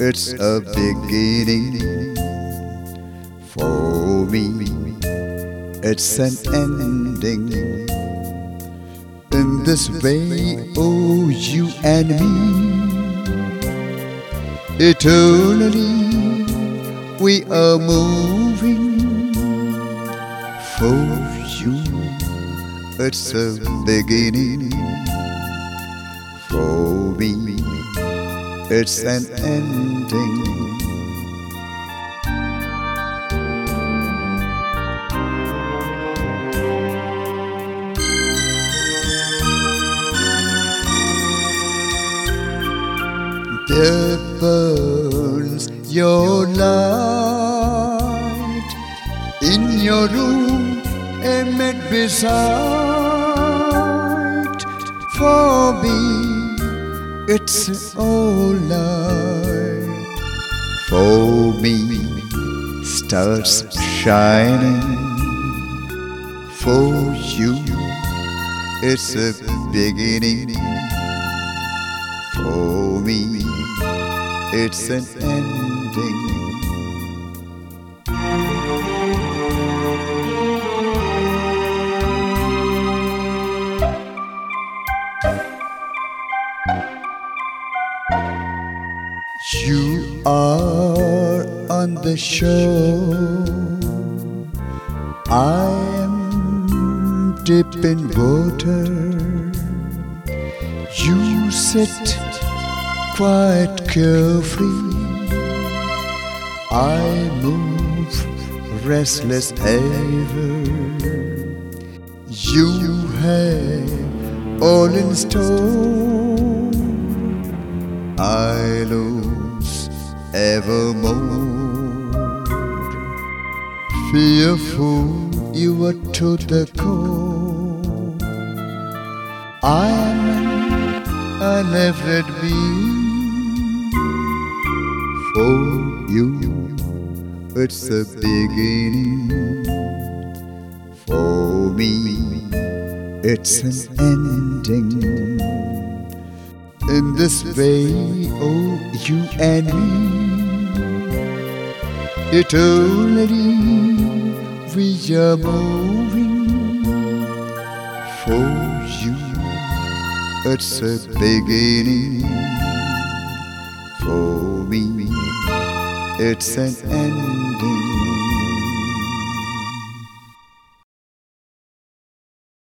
It's a beginning for me. It's an ending. In this way, oh, you and me, eternally we are moving for you. It's a beginning for me. It's an ending. There burns your light in your room, amid beside. For me, it's all light. For me, stars shining. For you, it's a beginning. For me, it's an ending. You are on the shore, I am deep in water. You sit quite carefree, I move restless ever. You have all in store, I lose evermore. Fearful you are to the core, I am unlimited being. For you, it's the beginning. For me, it's an ending. In this way, oh, you and me, eternally we are moving for you. It's a beginning. For me, it's an ending.